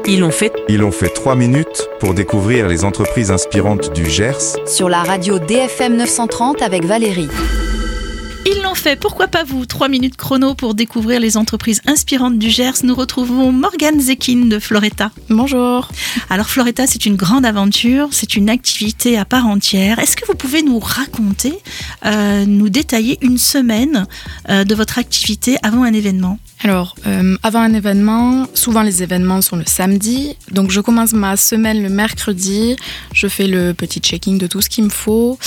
Ils l'ont fait. Ils ont fait 3 minutes pour découvrir les entreprises inspirantes du Gers. Sur la radio DFM 930 avec Valérie. Ils l'ont fait, pourquoi pas vous ? 3 minutes chrono pour découvrir les entreprises inspirantes du Gers. Nous retrouvons Morgane Zekin de Floretta. Bonjour. Alors Floretta, c'est une grande aventure, c'est une activité à part entière. Est-ce que vous pouvez nous raconter, nous détailler une semaine de votre activité avant un événement ? Alors, avant un événement, souvent les événements sont le samedi, donc je commence ma semaine le mercredi, je fais le petit checking de tout ce qu'il me faut,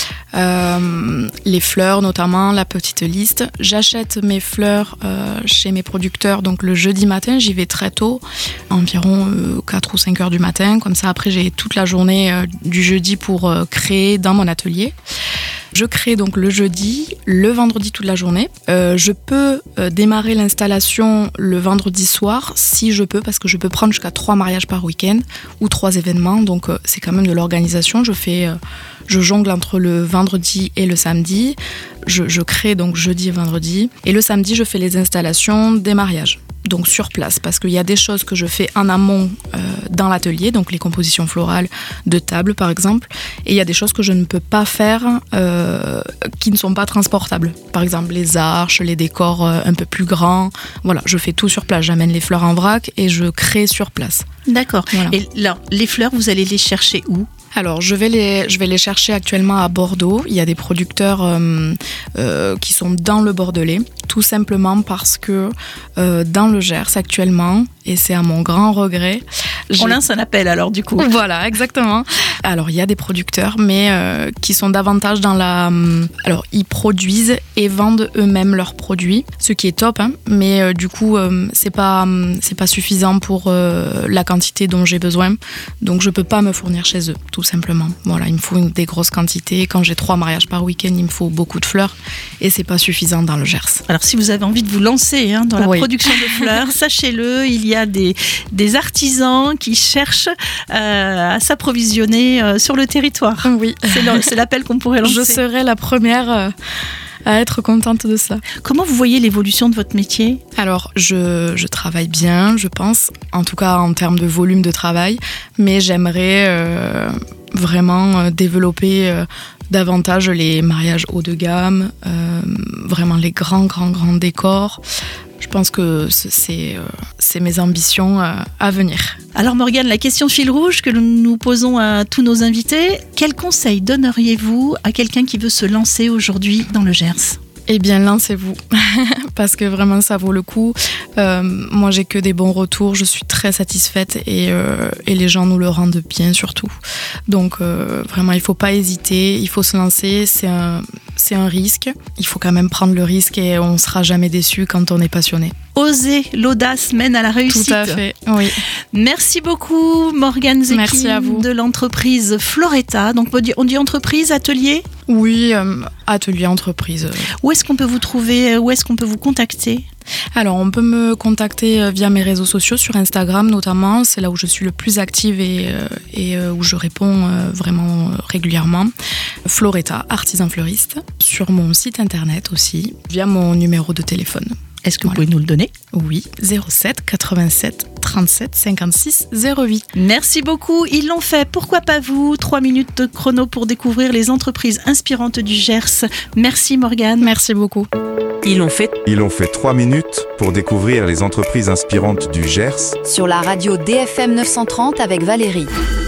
les fleurs notamment, la petite liste. J'achète mes fleurs chez mes producteurs, donc le jeudi matin, j'y vais très tôt, environ 4 ou 5 heures du matin, comme ça après j'ai toute la journée du jeudi pour créer dans mon atelier. Je crée donc le jeudi, le vendredi toute la journée. Je peux démarrer l'installation le vendredi soir, si je peux, parce que je peux prendre jusqu'à 3 mariages par week-end ou 3 événements, donc c'est quand même de l'organisation. Je jongle entre le vendredi et le samedi. Je crée donc jeudi et vendredi. Et le samedi, je fais les installations des mariages. Donc sur place, parce qu'il y a des choses que je fais en amont dans l'atelier, donc les compositions florales de table par exemple, et il y a des choses que je ne peux pas faire qui ne sont pas transportables. Par exemple les arches, les décors un peu plus grands, voilà, je fais tout sur place, j'amène les fleurs en vrac et je crée sur place. D'accord. Voilà. Et là, les fleurs, vous allez les chercher où ? Alors, je vais les chercher actuellement à Bordeaux. Il y a des producteurs qui sont dans le Bordelais, tout simplement parce que dans le Gers actuellement, et c'est à mon grand regret... On lance un appel alors du coup. Voilà, exactement. Alors, il y a des producteurs, mais qui sont davantage dans la... Alors, ils produisent et vendent eux-mêmes leurs produits, ce qui est top, hein, mais du coup, c'est pas suffisant pour la quantité dont j'ai besoin. Donc, je peux pas me fournir chez eux, tout simplement. Voilà, il me faut des grosses quantités. Quand j'ai 3 mariages par week-end, il me faut beaucoup de fleurs et c'est pas suffisant dans le Gers. Alors, si vous avez envie de vous lancer dans la production de fleurs, sachez-le, il y a des artisans qui cherchent à s'approvisionner sur le territoire. Oui. C'est l'appel qu'on pourrait lancer. Je serai la première à être contente de ça. Comment vous voyez l'évolution de votre métier ? Alors, je travaille bien, je pense, en tout cas en termes de volume de travail, mais j'aimerais vraiment développer davantage les mariages haut de gamme, vraiment les grands décors. Je pense que c'est mes ambitions à venir. Alors Morgane, la question fil rouge que nous posons à tous nos invités, quel conseil donneriez-vous à quelqu'un qui veut se lancer aujourd'hui dans le Gers ? Eh bien, lancez-vous, parce que vraiment, ça vaut le coup. Moi, j'ai que des bons retours, je suis très satisfaite et les gens nous le rendent bien, surtout. Donc, vraiment, il ne faut pas hésiter, il faut se lancer, c'est un risque. Il faut quand même prendre le risque et on ne sera jamais déçu quand on est passionné. Oser, l'audace mène à la réussite. Tout à fait, oui. Merci beaucoup Morgane Zekin. Merci à vous. De l'entreprise Floretta. Donc on dit entreprise, atelier ? Oui, atelier, entreprise. Où est-ce qu'on peut vous trouver ? Où est-ce qu'on peut vous contacter ? Alors, on peut me contacter via mes réseaux sociaux, sur Instagram notamment. C'est là où je suis le plus active et où je réponds vraiment régulièrement. Floretta, artisan fleuriste. Sur mon site internet aussi, via mon numéro de téléphone. Est-ce que vous pouvez nous le donner ? Oui, 07 87 37 56 08. Merci beaucoup, ils l'ont fait. Pourquoi pas vous ? 3 minutes de chrono pour découvrir les entreprises inspirantes du Gers. Merci Morgane. Merci beaucoup. Ils l'ont fait. Ils ont fait 3 minutes pour découvrir les entreprises inspirantes du Gers. Sur la radio DFM 930 avec Valérie.